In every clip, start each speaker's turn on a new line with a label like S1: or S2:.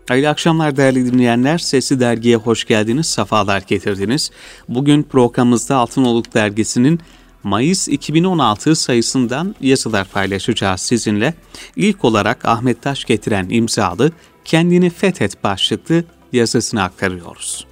S1: Hayırlı akşamlar değerli dinleyenler. Sesli Dergi'ye hoş geldiniz, sefalar getirdiniz. Bugün programımızda Altınoluk Dergisi'nin Mayıs 2016 sayısından yazılar paylaşacağız sizinle. İlk olarak Ahmet Taş getiren imzalı Kendini Fethet başlıklı yazısını aktarıyoruz.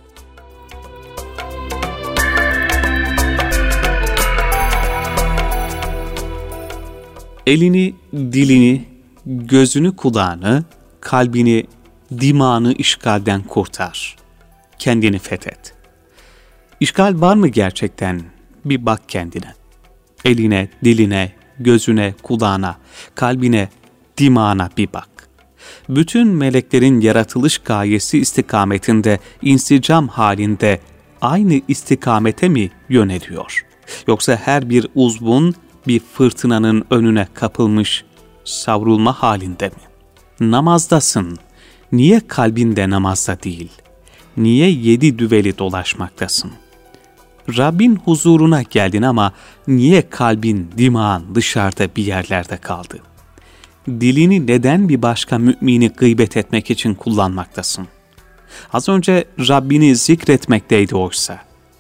S1: Elini, dilini, gözünü, kulağını, kalbini, dimağını işgalden kurtar. Kendini fethet. İşgal var mı gerçekten? Bir bak kendine. Eline, diline, gözüne, kulağına, kalbine, dimağına bir bak. Bütün meleklerin yaratılış gayesi istikametinde, insicam halinde aynı istikamete mi yöneliyor? Yoksa her bir uzvun bir fırtınanın önüne kapılmış, savrulma halinde mi? Namazdasın. Niye kalbin de namazda değil? Niye 7 düveli dolaşmaktasın? Rabbin huzuruna geldin ama niye kalbin, dimağın dışarıda bir yerlerde kaldı? Dilini neden bir başka mümini gıybet etmek için kullanmaktasın? Az önce Rabbini zikretmekteydi oysa.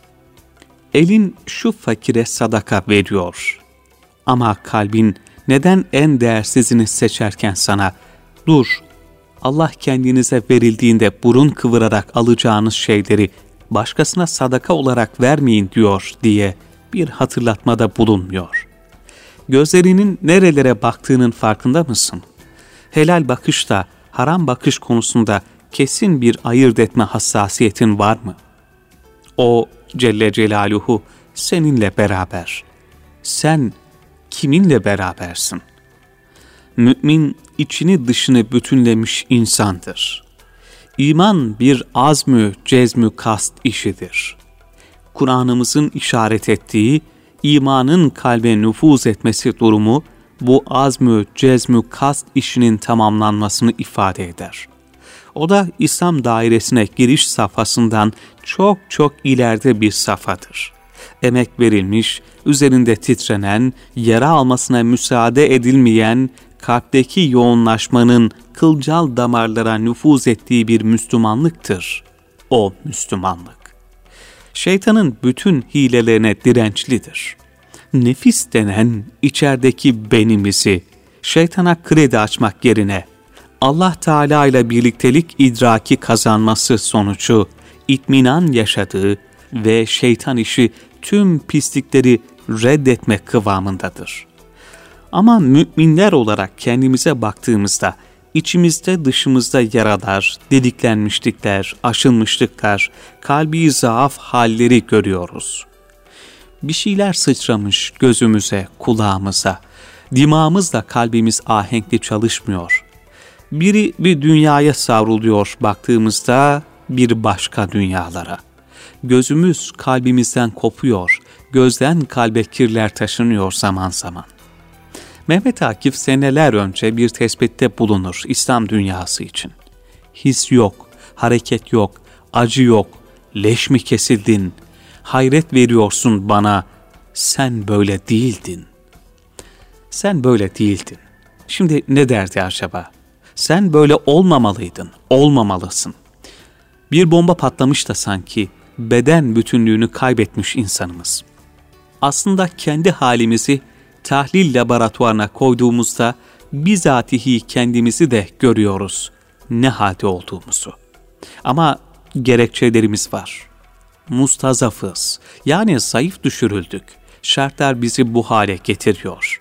S1: Elin şu fakire sadaka veriyor. Ama kalbin neden en değersizini seçerken sana, dur, Allah kendinize verildiğinde burun kıvırarak alacağınız şeyleri başkasına sadaka olarak vermeyin diyor diye bir hatırlatmada bulunmuyor. Gözlerinin nerelere baktığının farkında mısın? Helal bakışta, haram bakış konusunda kesin bir ayırt etme hassasiyetin var mı? O Celle Celaluhu seninle beraber. Sen kiminle berabersin? Mümin içini dışını bütünlemiş insandır. İman bir azmü, cezmü kast işidir. Kur'an'ımızın işaret ettiği imanın kalbe nüfuz etmesi durumu bu azmü, cezmü kast işinin tamamlanmasını ifade eder. O da İslam dairesine giriş safhasından çok çok ileride bir safhadır. Emek verilmiş, üzerinde titrenen, yara almasına müsaade edilmeyen, kalpteki yoğunlaşmanın kılcal damarlara nüfuz ettiği bir Müslümanlıktır. O Müslümanlık. Şeytanın bütün hilelerine dirençlidir. Nefis denen içerideki benimizi şeytana kredi açmak yerine Allah Teala ile birliktelik idraki kazanması sonucu itminan yaşadığı ve şeytan işi tüm pislikleri reddetme kıvamındadır. Ama müminler olarak kendimize baktığımızda içimizde dışımızda yaralar, deliklenmişlikler, aşınmışlıklar, kalbi zaaf halleri görüyoruz. Bir şeyler sıçramış gözümüze, kulağımıza, dimağımızla kalbimiz ahenkli çalışmıyor. Biri bir dünyaya savruluyor baktığımızda bir başka dünyalara. Gözümüz kalbimizden kopuyor, gözden kalbe kirler taşınıyor zaman zaman. Mehmet Akif seneler önce bir tespitte bulunur İslam dünyası için. His yok, hareket yok, acı yok, leş mi kesildin, hayret veriyorsun bana, sen böyle değildin. Sen böyle değildin. Şimdi ne derdi acaba? Sen böyle olmamalıydın, olmamalısın. Bir bomba patlamış da sanki beden bütünlüğünü kaybetmiş insanımız. Aslında kendi halimizi tahlil laboratuvarına koyduğumuzda bizatihi kendimizi de görüyoruz ne halde olduğumuzu. Ama gerekçelerimiz var. Mustazafız, yani zayıf düşürüldük. Şartlar bizi bu hale getiriyor.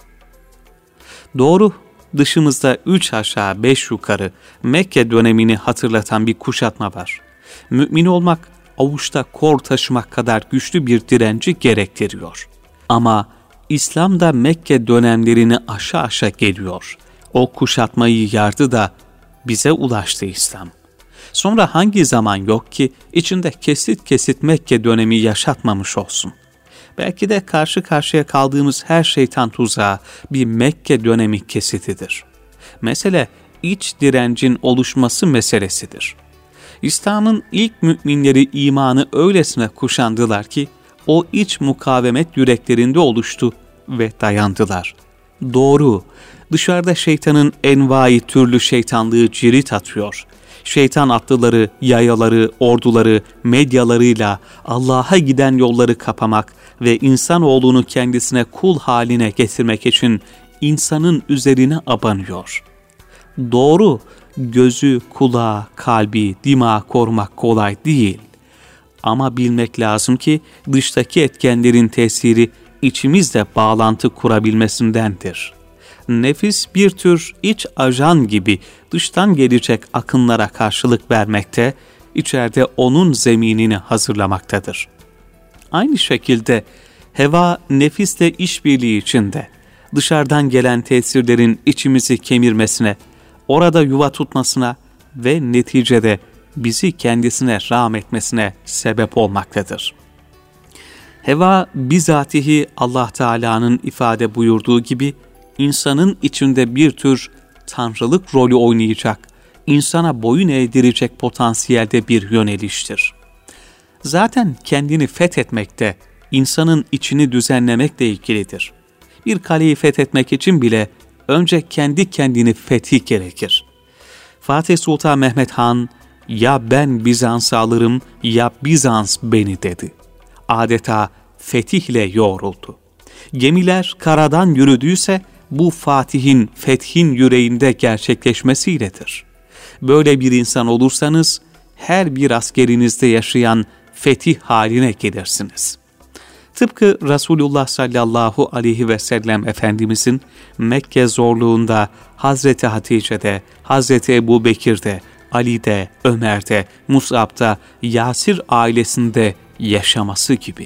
S1: Doğru, dışımızda 3 aşağı 5 yukarı Mekke dönemini hatırlatan bir kuşatma var. Mümin olmak avuçta kor taşımak kadar güçlü bir direnci gerektiriyor. Ama İslam da Mekke dönemlerini aşağı aşağı geliyor. O kuşatmayı yardı da bize ulaştı İslam. Sonra hangi zaman yok ki içinde kesit kesit Mekke dönemi yaşatmamış olsun? Belki de karşı karşıya kaldığımız her şeytan tuzağı bir Mekke dönemi kesitidir. Mesele iç direncin oluşması meselesidir. İslam'ın ilk müminleri imanı öylesine kuşandılar ki o iç mukavemet yüreklerinde oluştu ve dayandılar. Doğru, dışarıda şeytanın envai türlü şeytanlığı cirit atıyor. Şeytan atlıları, yayaları, orduları, medyalarıyla Allah'a giden yolları kapamak ve insanoğlunu kendisine kul haline getirmek için insanın üzerine abanıyor. Doğru, gözü, kulağı, kalbi, dimağı korumak kolay değil. Ama bilmek lazım ki dıştaki etkenlerin tesiri içimizle bağlantı kurabilmesindendir. Nefis bir tür iç ajan gibi dıştan gelecek akınlara karşılık vermekte, içeride onun zeminini hazırlamaktadır. Aynı şekilde heva nefisle işbirliği içinde, dışarıdan gelen tesirlerin içimizi kemirmesine, orada yuva tutmasına ve neticede bizi kendisine rahmetmesine sebep olmaktadır. Heva bizatihi Allah Teala'nın ifade buyurduğu gibi insanın içinde bir tür tanrılık rolü oynayacak, insana boyun eğdirecek potansiyelde bir yöneliştir. Zaten kendini fethetmekte, insanın içini düzenlemekle ilgilidir. Bir kaleyi fethetmek için bile önce kendi kendini fetih gerekir. Fatih Sultan Mehmet Han, ya ben Bizans'ı alırım ya Bizans beni dedi. Adeta fetihle yoğruldu. Gemiler karadan yürüdüyse bu Fatih'in, fethin yüreğinde gerçekleşmesiyledir. Böyle bir insan olursanız her bir askerinizde yaşayan fetih haline gelirsiniz. Tıpkı Resulullah sallallahu aleyhi ve sellem Efendimizin Mekke zorluğunda Hazreti Hatice'de, Hazreti Ebu Bekir'de, Ali'de, Ömer'de, Mus'ab'da, Yasir ailesinde yaşaması gibi.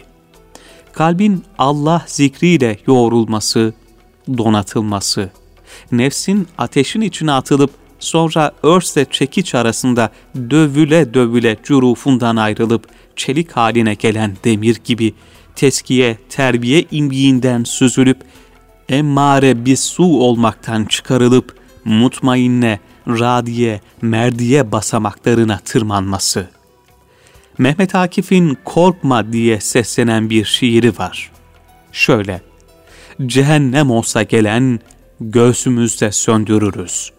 S1: Kalbin Allah zikriyle yoğrulması, donatılması, nefsin ateşin içine atılıp sonra örsle çekiç arasında dövüle dövüle cürufundan ayrılıp çelik haline gelen demir gibi teskiye, terbiye imbiğinden süzülüp emmare bir su olmaktan çıkarılıp mutmainne, radiye, merdiye basamaklarına tırmanması. Mehmet Akif'in "Korkma" diye seslenen bir şiiri var. Şöyle: cehennem olsa gelen, göğsümüzde söndürürüz.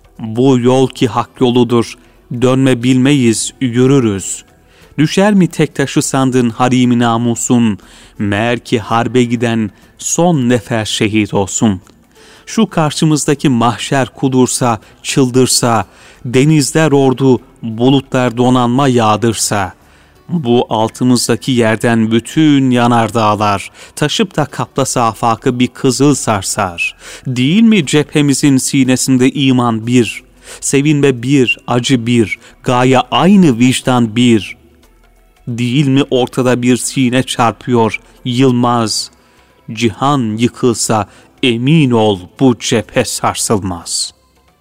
S1: Bu yol ki hak yoludur, dönme bilmeyiz, yürürüz. Düşer mi tek taşı sandın harimi namusun, meğer ki harbe giden son nefer şehit olsun. Şu karşımızdaki mahşer kudursa, çıldırsa, denizler ordu, bulutlar donanma yağdırsa, bu altımızdaki yerden bütün yanardağlar, taşıp da kaplasa afakı bir kızıl sarsar. Değil mi cephemizin sinesinde iman bir, sevinme bir, acı bir, gaye aynı, vicdan bir. Değil mi ortada bir sine çarpıyor, yılmaz. Cihan yıkılsa emin ol bu cephe sarsılmaz.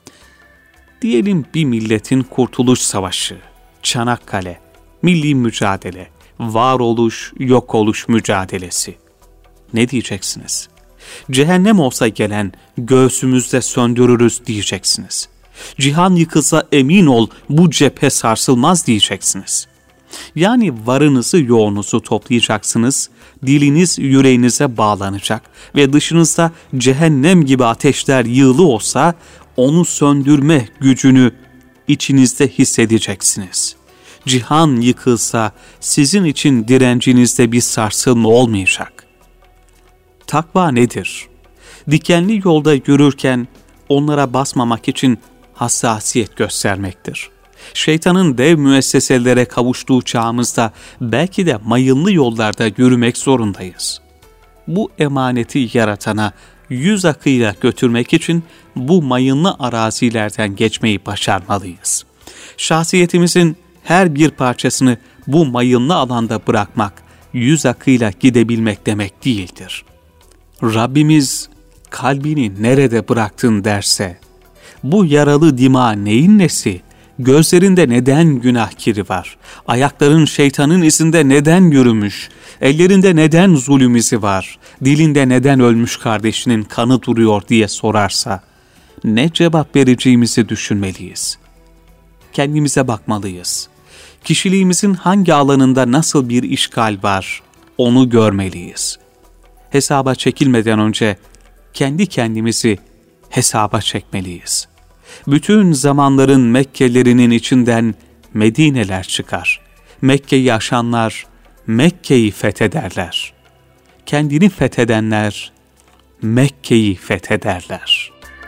S1: Diyelim bir milletin kurtuluş savaşı, Çanakkale, milli mücadele, varoluş, yok oluş mücadelesi. Ne diyeceksiniz? Cehennem olsa gelen, göğsümüzde söndürürüz diyeceksiniz. Cihan yıkılsa emin ol bu cephe sarsılmaz diyeceksiniz. Yani varınızı yoğunuzu toplayacaksınız, diliniz yüreğinize bağlanacak ve dışınızda cehennem gibi ateşler yığılı olsa onu söndürme gücünü içinizde hissedeceksiniz. Cihan yıkılsa sizin için direncinizde bir sarsılma olmayacak. Takva nedir? Dikenli yolda yürürken onlara basmamak için hassasiyet göstermektir. Şeytanın dev müesseselere kavuştuğu çağımızda belki de mayınlı yollarda yürümek zorundayız. Bu emaneti yaratana yüz akıyla götürmek için bu mayınlı arazilerden geçmeyi başarmalıyız. Şahsiyetimizin her bir parçasını bu mayınlı alanda bırakmak, yüz akıyla gidebilmek demek değildir. Rabbimiz kalbini nerede bıraktın derse, bu yaralı dima neyin nesi? Gözlerinde neden günah kiri var? Ayakların şeytanın izinde neden yürümüş? Ellerinde neden zulüm izi var? Dilinde neden ölmüş kardeşinin kanı duruyor diye sorarsa, ne cevap vereceğimizi düşünmeliyiz. Kendimize bakmalıyız. Kişiliğimizin hangi alanında nasıl bir işgal var, onu görmeliyiz. Hesaba çekilmeden önce kendi kendimizi hesaba çekmeliyiz. Bütün zamanların Mekkelerinin içinden Medineler çıkar. Mekke'yi aşanlar Mekke'yi fethederler. Kendini fethedenler Mekke'yi fethederler.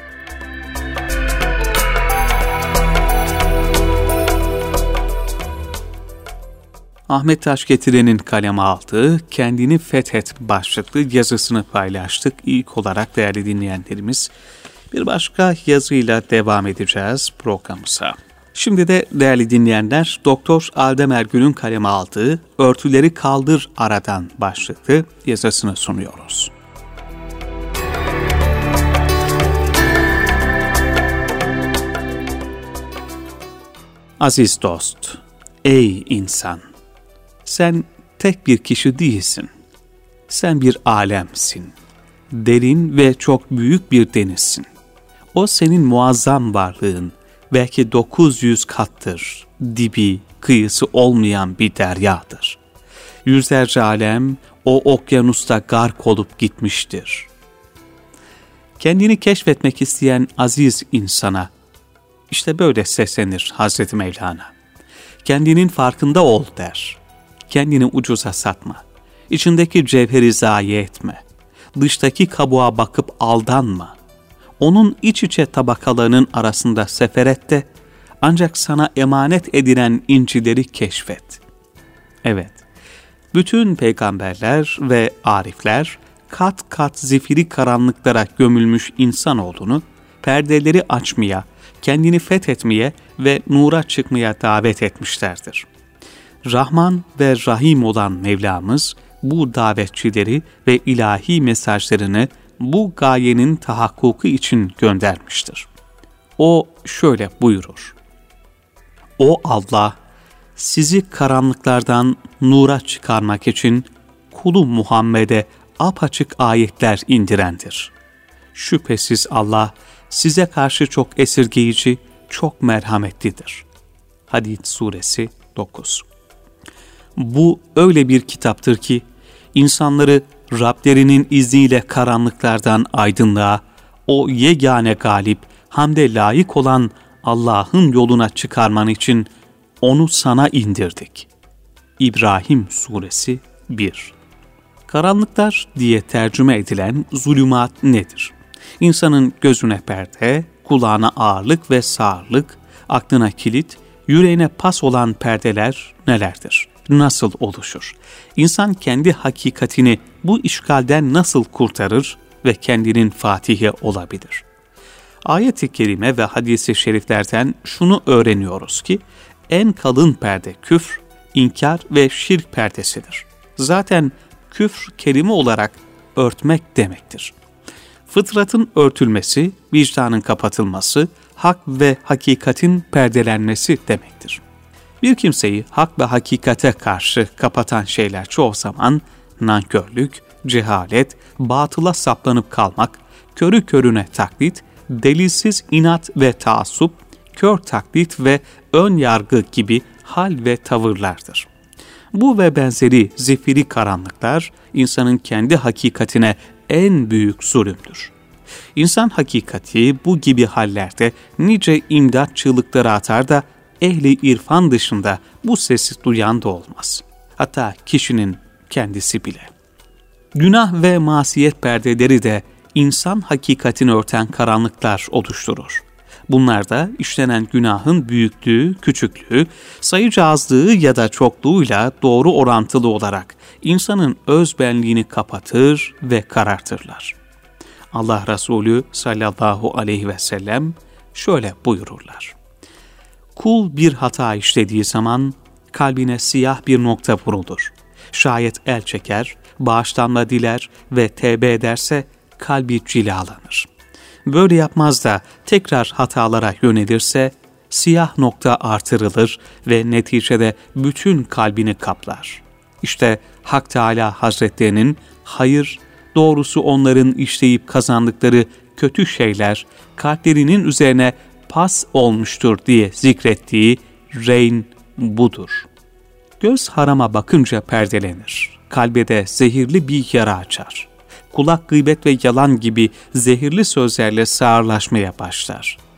S1: Ahmet Taşgetiren'in kaleme aldığı Kendini Fethet başlıklı yazısını paylaştık. İlk olarak değerli dinleyenlerimiz, bir başka yazıyla devam edeceğiz programımıza. Şimdi de değerli dinleyenler, Doktor Adem Ergül'ün kaleme aldığı Örtüleri Kaldır Aradan başlıklı yazısını sunuyoruz. Aziz dost, ey insan! Sen tek bir kişi değilsin. Sen bir alemsin. Derin ve çok büyük bir denizsin. O senin muazzam varlığın, belki 900 kattır, dibi, kıyısı olmayan bir deryadır. Yüzlerce alem o okyanusta gark olup gitmiştir. Kendini keşfetmek isteyen aziz insana, işte böyle seslenir Hazreti Mevlana. Kendinin farkında ol der. Kendini ucuza satma. İçindeki cevheri zayi etme. Dıştaki kabuğa bakıp aldanma. Onun iç içe tabakalarının arasında sefer et de ancak sana emanet edilen incileri keşfet. Evet, bütün peygamberler ve arifler kat kat zifiri karanlıklara gömülmüş insanoğlunu perdeleri açmaya, kendini fethetmeye ve nura çıkmaya davet etmişlerdir. Rahman ve Rahim olan Mevlamız bu davetçileri ve ilahi mesajlarını bu gayenin tahakkuku için göndermiştir. O şöyle buyurur: O Allah sizi karanlıklardan nura çıkarmak için kulu Muhammed'e apaçık ayetler indirendir. Şüphesiz Allah size karşı çok esirgeyici, çok merhametlidir. Hadid Suresi 9. Bu öyle bir kitaptır ki, insanları Rablerinin izniyle karanlıklardan aydınlığa, o yegane galip, hamde layık olan Allah'ın yoluna çıkarman için onu sana indirdik. İbrahim Suresi 1. Karanlıklar diye tercüme edilen zulümat nedir? İnsanın gözüne perde, kulağına ağırlık ve sağırlık, aklına kilit, yüreğine pas olan perdeler nelerdir? Nasıl oluşur? İnsan kendi hakikatini bu işgalden nasıl kurtarır ve kendinin fatihi olabilir? Ayet-i kerime ve hadis-i şeriflerden şunu öğreniyoruz ki, en kalın perde küfr, inkar ve şirk perdesidir. Zaten küfr kelime olarak örtmek demektir. Fıtratın örtülmesi, vicdanın kapatılması, hak ve hakikatin perdelenmesi demektir. Bir kimseyi hak ve hakikate karşı kapatan şeyler çoğu zaman nankörlük, cehalet, batıla saplanıp kalmak, körü körüne taklit, delilsiz inat ve taassup, kör taklit ve ön yargı gibi hal ve tavırlardır. Bu ve benzeri zifiri karanlıklar insanın kendi hakikatine en büyük zulümdür. İnsan hakikati bu gibi hallerde nice imdat çığlıkları atar da ehli irfan dışında bu sesi duyan da olmaz. Hatta kişinin kendisi bile. Günah ve masiyet perdeleri de insan hakikatini örten karanlıklar oluşturur. Bunlar da işlenen günahın büyüklüğü, küçüklüğü, sayıca azlığı ya da çokluğuyla doğru orantılı olarak insanın öz benliğini kapatır ve karartırlar. Allah Resulü sallallahu aleyhi ve sellem şöyle buyururlar: Kul bir hata işlediği zaman kalbine siyah bir nokta vurulur. Şayet el çeker, bağışlanma diler ve tevbe ederse kalbi cilalanır. Böyle yapmaz da tekrar hatalara yönelirse siyah nokta artırılır ve neticede bütün kalbini kaplar. İşte Hak Teâlâ Hazretlerinin hayır, doğrusu onların işleyip kazandıkları kötü şeyler kalplerinin üzerine pas olmuştur diye zikrettiği reyn budur. Göz harama bakınca perdelenir. Kalbe de zehirli bir yara açar. Kulak gıybet ve yalan gibi zehirli sözlerle sağırlaşmaya başlar.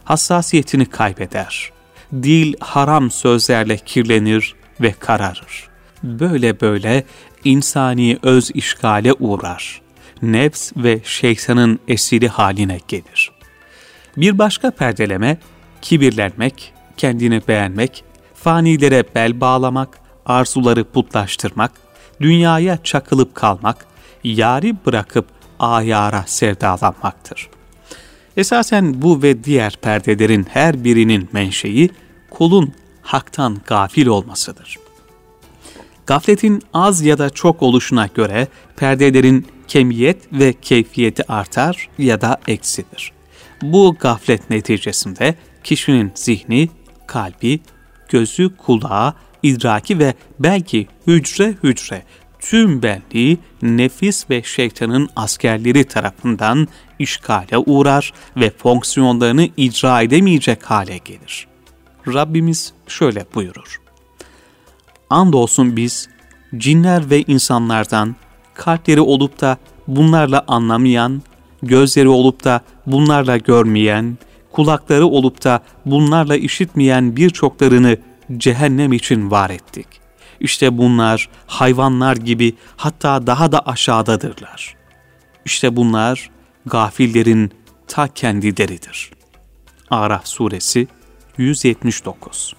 S1: hassasiyetini kaybeder. Dil haram sözlerle kirlenir ve kararır. Böyle insani öz işgale uğrar. Nefs ve şeytanın esiri haline gelir. Bir başka perdeleme, kibirlenmek, kendini beğenmek, fanilere bel bağlamak, arzuları putlaştırmak, dünyaya çakılıp kalmak, yâri bırakıp ayara sevdalanmaktır. Esasen bu ve diğer perdelerin her birinin menşei, kulun haktan gafil olmasıdır. Gafletin az ya da çok oluşuna göre perdelerin kemiyet ve keyfiyeti artar ya da eksilir. Bu gaflet neticesinde kişinin zihni, kalbi, gözü, kulağı, idraki ve belki hücre hücre tüm benliği nefis ve şeytanın askerleri tarafından işgale uğrar ve fonksiyonlarını icra edemeyecek hale gelir. Rabbimiz şöyle buyurur: Andolsun biz cinler ve insanlardan kalpleri olup da bunlarla anlamayan, gözleri olup da bunlarla görmeyen, kulakları olup da bunlarla işitmeyen birçoklarını cehennem için var ettik. İşte bunlar hayvanlar gibi, hatta daha da aşağıdadırlar. İşte bunlar gafillerin ta kendileridir. Araf suresi 179.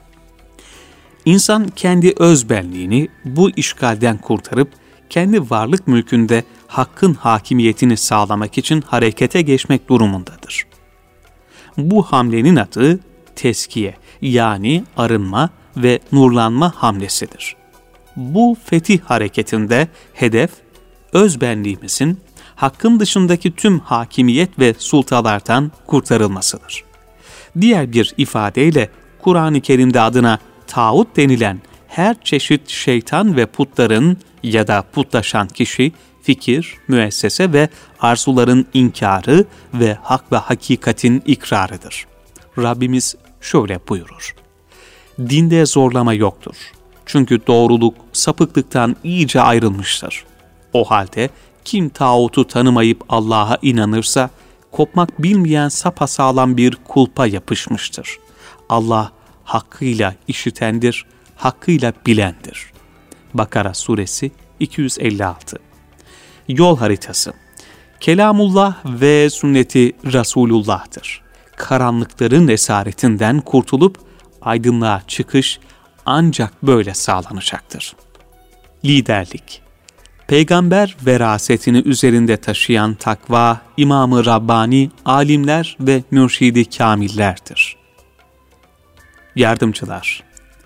S1: İnsan kendi özbenliğini bu işgalden kurtarıp kendi varlık mülkünde hakkın hakimiyetini sağlamak için harekete geçmek durumundadır. Bu hamlenin adı teskiye, yani arınma ve nurlanma hamlesidir. Bu fetih hareketinde hedef, özbenliğimizin hakkın dışındaki tüm hakimiyet ve sultalardan kurtarılmasıdır. Diğer bir ifadeyle Kur'an-ı Kerim'de adına tağut denilen her çeşit şeytan ve putların ya da putlaşan kişi, fikir, müessese ve arzuların inkarı ve hak ve hakikatin ikrarıdır. Rabbimiz şöyle buyurur: Dinde zorlama yoktur. Çünkü doğruluk sapıklıktan iyice ayrılmıştır. O halde kim tağutu tanımayıp Allah'a inanırsa, kopmak bilmeyen sapasağlam bir kulpa yapışmıştır. Allah hakkıyla işitendir, hakkıyla bilendir. Bakara suresi 256. Yol haritası. Kelamullah ve sünneti Resulullah'tır. Karanlıkların esaretinden kurtulup aydınlığa çıkış ancak böyle sağlanacaktır. Liderlik. Peygamber verasetini üzerinde taşıyan takva, İmam-ı Rabbani, alimler ve mürşidi kamillerdir. Yardımcılar.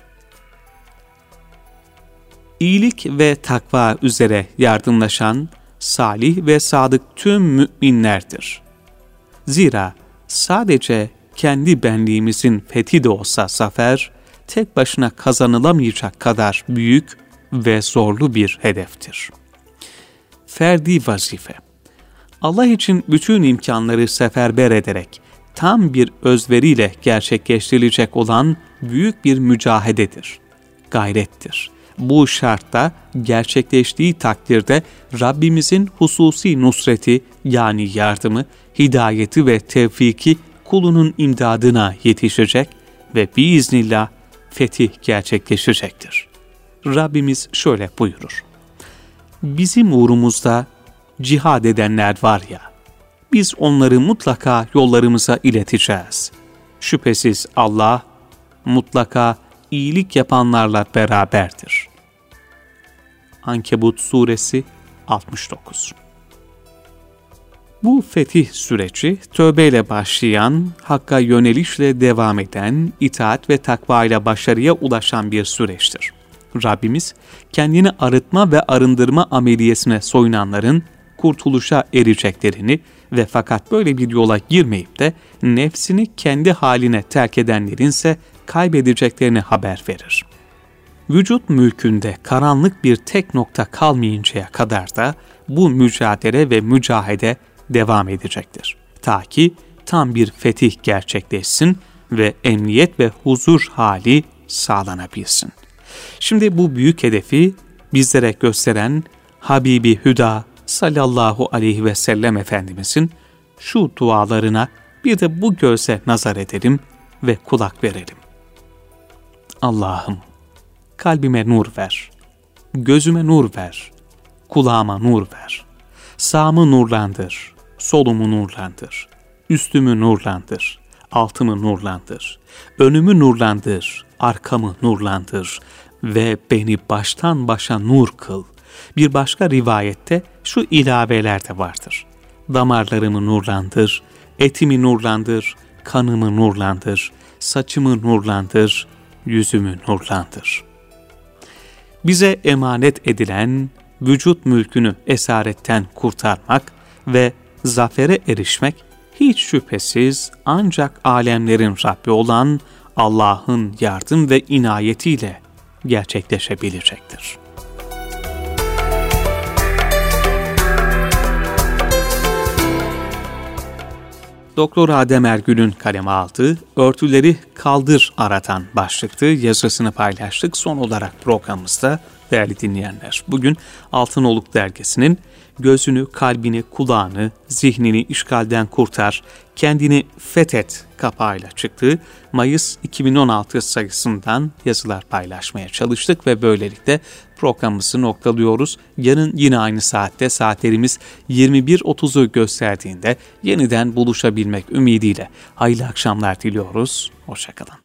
S1: İyilik ve takva üzere yardımlaşan, salih ve sadık tüm müminlerdir. Zira sadece kendi benliğimizin fethi de olsa zafer, tek başına kazanılamayacak kadar büyük ve zorlu bir hedeftir. Ferdi vazife. Allah için bütün imkanları seferber ederek, tam bir özveriyle gerçekleştirilecek olan büyük bir mücahededir, gayrettir. Bu şartta gerçekleştiği takdirde Rabbimizin hususi nusreti, yani yardımı, hidayeti ve tevfiki kulunun imdadına yetişecek ve biiznillah fetih gerçekleşecektir. Rabbimiz şöyle buyurur: Bizim uğrumuzda cihad edenler var ya, biz onları mutlaka yollarımıza ileteceğiz. Şüphesiz Allah mutlaka iyilik yapanlarla beraberdir. Ankebut suresi 69. Bu fetih süreci tövbeyle başlayan, hakka yönelişle devam eden, itaat ve takva ile başarıya ulaşan bir süreçtir. Rabbimiz kendini arıtma ve arındırma ameliyesine soyunanların kurtuluşa ereceklerini ve fakat böyle bir yola girmeyip de nefsini kendi haline terk edenlerin ise kaybedeceklerini haber verir. Vücut mülkünde karanlık bir tek nokta kalmayıncaya kadar da bu mücadele ve mücahede devam edecektir. Ta ki tam bir fetih gerçekleşsin ve emniyet ve huzur hali sağlanabilsin. Şimdi bu büyük hedefi bizlere gösteren Habibi Hüda sallallahu aleyhi ve sellem Efendimizin şu dualarına Bir de bu göze nazar edelim ve kulak verelim. Allah'ım, kalbime nur ver, gözüme nur ver, kulağıma nur ver. Sağımı nurlandır, solumu nurlandır, üstümü nurlandır, altımı nurlandır, önümü nurlandır, arkamı nurlandır ve beni baştan başa nur kıl. Bir başka rivayette şu ilaveler de vardır. Damarlarımı nurlandır, etimi nurlandır, kanımı nurlandır, saçımı nurlandır, yüzümü nurlandır. Bize emanet edilen vücut mülkünü esaretten kurtarmak ve zafere erişmek hiç şüphesiz ancak alemlerin Rabbi olan Allah'ın yardım ve inayetiyle gerçekleşebilecektir. Doktor Adem Ergül'ün kaleme aldığı "Örtüleri Kaldır Aradan" başlıklı yazısını paylaştık. Son olarak programımızda değerli dinleyenler, bugün Altınoluk Dergisi'nin "Gözünü, kalbini, kulağını, zihnini işgalden kurtar, kendini fethet" kapağıyla çıktığı Mayıs 2016 sayısından yazılar paylaşmaya çalıştık ve böylelikle programımızı noktalıyoruz. Yarın yine aynı saatte, saatlerimiz 21.30'u gösterdiğinde yeniden buluşabilmek ümidiyle hayırlı akşamlar diliyoruz. Hoşça kalın.